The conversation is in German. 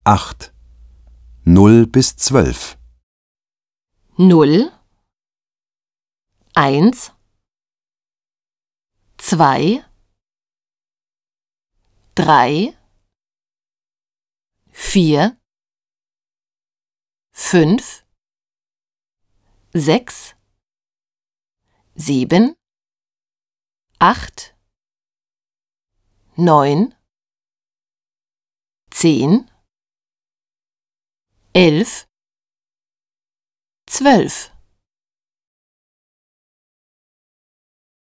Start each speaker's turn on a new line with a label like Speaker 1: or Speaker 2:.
Speaker 1: 8. 0 bis 12.
Speaker 2: 0, 1, 2, 3, 4, 5, 6, 7, 8, 9, 10, 11, 12.